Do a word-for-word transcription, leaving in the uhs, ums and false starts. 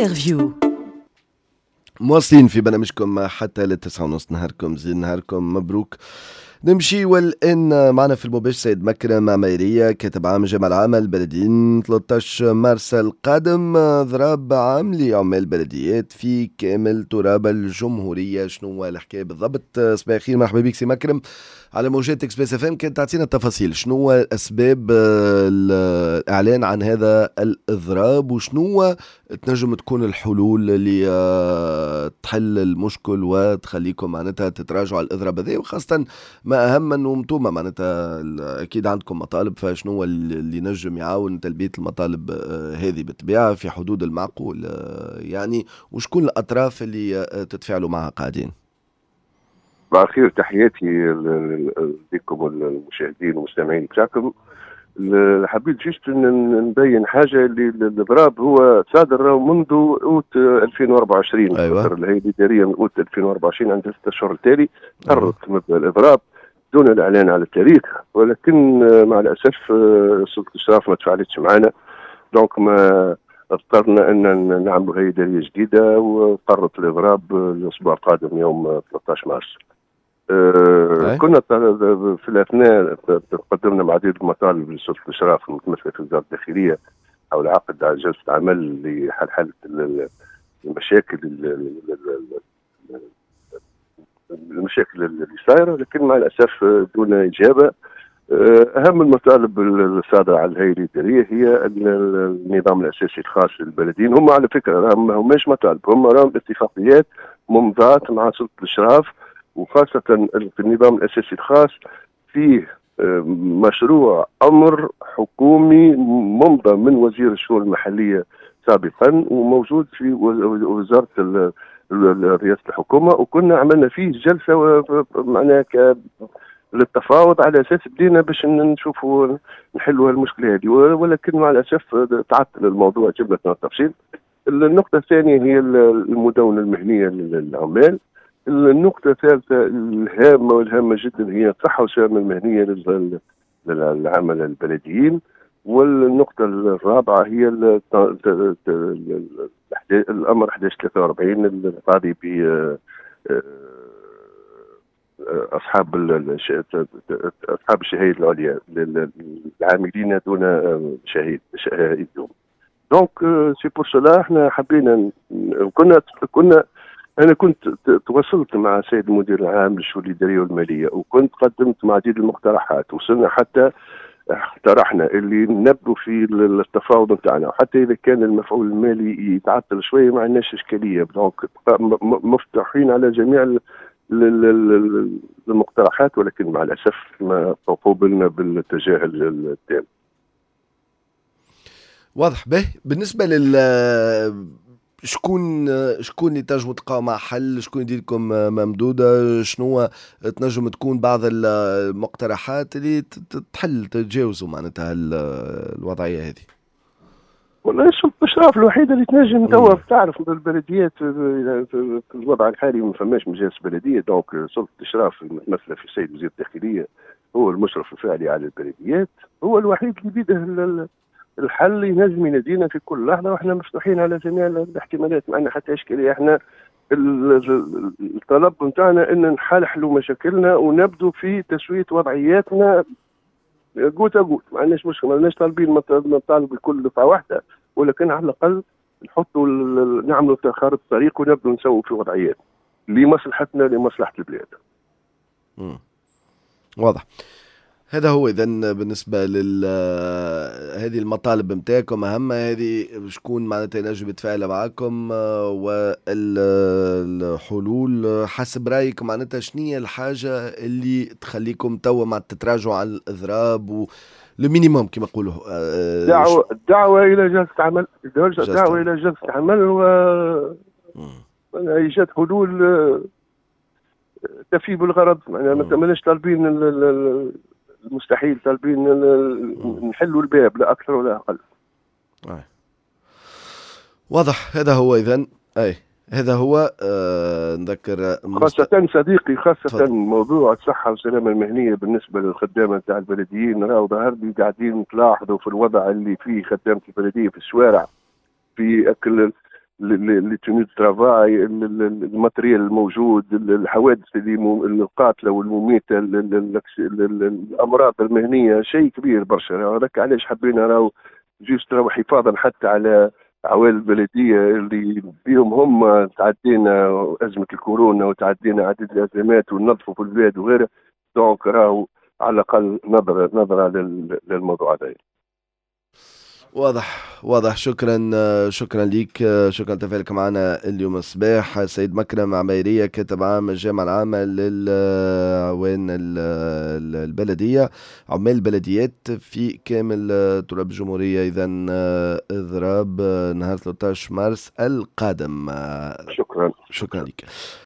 انترفيو. مواصلين في برنامجكم حتى للتسعة ونص. نهاركم زين، نهاركم مبروك. نمشي والآن معنا في المباشر سيد مكرم عميرية، كاتب عام جامعة العامة البلديين. ثلاثة عشر مارس القادم ضرب عام لعمال البلديات في كامل تراب الجمهورية. شنو هو الحكاية بالضبط؟ صباح الخير، مرحبا بك سي مكرم على موجات اكسبريس اف ام. كانت تعطينا التفاصيل، شنو هو اسباب الاعلان عن هذا الاضراب، وشنو تنجم تكون الحلول اللي تحل المشكل وتخليكم معناتها تتراجعوا على الاضراب هذا، وخاصه ما اهم انه انتم معناتها اكيد عندكم مطالب، فشنو هو اللي نجم يعاون تلبيه المطالب هذه بالطبيعه في حدود المعقول يعني، وشكون الاطراف اللي تتفاعلوا معها قاعدين؟ صباح الخير، تحياتي لكم المشاهدين والمستمعين بتاعكم. حبيت جيست نبين حاجه اللي الاضراب هو صادر منذ اوت ألفين وأربعة وعشرين. أيوة. الهيئه الاداريه من اوت ألفين وأربعة وعشرين عندها ستة اشهر التالي قررت أيوة. مبدا الاضراب دون الاعلان على التاريخ، ولكن مع الاسف سلطه الاشراف ما تفاعلتش معنا، دونك ما اضطرنا ان نعملوا هيئه اداريه جديده، وقررت الاضراب الاسبوع القادم يوم ثلاثة عشر مارس. أه كنا في الاثناء قدمنا العديد من المطالب لسلطه الاشراف المتمثله في وزاره الداخليه حول عقد جلسه عمل لحل حل المشاكل المشاكل اللي صايره، لكن مع الاسف دون اجابه. اهم المطالب الصادره على الهيئه الاداريه هي النظام الاساسي الخاص للبلديين. هم على فكره ما هماش مطالب، هم راهم اتفاقيات ممضاه مع سلطه الاشراف، وخاصة في النظام الأساسي الخاص فيه مشروع أمر حكومي ممضى من وزير الشؤون المحلية سابقا، وموجود في وزارة رئاسة الحكومة، وكنا عملنا فيه جلسة معناها للتفاوض على أساس بدينا باش نشوفوا نحلوا المشكلة هذه، ولكن مع الأسف تعطل الموضوع جبنا التفصيل. النقطة الثانية هي المدونة المهنية للعمال. النقطة الثالثة الهامة والهامة جدا هي الصحة والسلامة المهنية للعمل البلديين. والنقطة الرابعة هي الأمر أحد عشر ثلاثة وأربعين القاضي ب أصحاب أصحاب الشهادة العليا للعاملين دون شهيد شهادتهم. دونك سي بور سولا احنا حبينا كنا كنا أنا كنت تواصلت مع السيد المدير العام للشؤون الإدارية والمالية، وكنت قدمت مع عديد المقترحات، وصلنا حتى اقترحنا اللي نبدو في التفاوض نتاعنا، وحتى إذا كان المفعول المالي يتعطل شوية ما عندناش إشكالية، دونك مفتوحين على جميع المقترحات، ولكن مع الأسف ما قوبلنا بالتجاهل التام. واضح. به بالنسبة لل شكون شكون اللي تنجموا تلقاو مع حل، شكون يدير لكم ممدوده، شنو تنجم تكون بعض المقترحات اللي تحل تتجاوزوا معناتها الوضعيه هذه؟ والله سلطة الاشراف الوحيده اللي تنجم توا تعرف بالبلديات في الوضع الحالي ما فماش مجالس بلديه، دونك سلطة الاشراف المتمثله في السيد وزير الداخليه هو المشرف الفعلي على البلديات، هو الوحيد اللي بيده الحل ينجم ينادينا في كل لحظه، واحنا مفتوحين على جميع الاحتمالات، ما عندنا حتى اشكاليه. احنا الطلب نتاعنا ان نحلوا مشاكلنا ونبدو في تسويه وضعياتنا قوت قوت، ما عندناش مشكله، ما عندناش طالبين مطالب بكل دفعه واحده، ولكن على الاقل نحطوا نعملوا خارطه الطريق ونبدو نسوي في وضعيات لمصلحتنا لمصلحه البلاد. امم واضح. هذا هو إذن بالنسبة لل هذه المطالب متاعكم أهمة، هذه شكون معناتها ينجم يتفاعل معكم، والحلول حسب رأيك معناتها شنية الحاجة اللي تخليكم توا مع تتراجعوا على الإضراب والمينيموم كما يقولوا؟ دعوة الدعوة إلى جلسة عمل، دعوة إلى جلسة عمل و إيجاد حلول تفي بالغرض. يعني ما ماناش طالبين المستحيل، طالبين نحلوا الباب لا اكثر ولا اقل. آه. واضح. هذا هو اذا اي هذا هو آه نذكر مست... خاصة صديقي خاصة فضل. موضوع الصحة والسلامة المهنية بالنسبة للخدامة نتاع البلديين راهو ظهر لي قاعدين تلاحظوا في الوضع اللي فيه خدامة البلدية في الشوارع، في اكل لتونيو ترافاي، الماتريال الموجود، الحوادث اللي القاتله والمميته، الامراض المهنيه، شيء كبير برشا. هذاك علاش حبينا راهو جوست راهو حفاظا حتى على عوائل البلديه اللي بهم هم تعدينا ازمه الكورونا وتعدينا عدد الازمات ونظفوا في البلاد وغيره. دونك راهو على الاقل نظره نظره للموضوع هذا. واضح واضح. شكرا شكرا ليك، شكرا تفاعلك معنا اليوم الصباح. سيد مكرم عميرية، كاتب عام الجامعة العامة للعوان البلدية، عمال البلديات في كامل تراب الجمهورية. إذا إضراب نهار ثلاثة عشر مارس القادم. شكرا شكرا لك.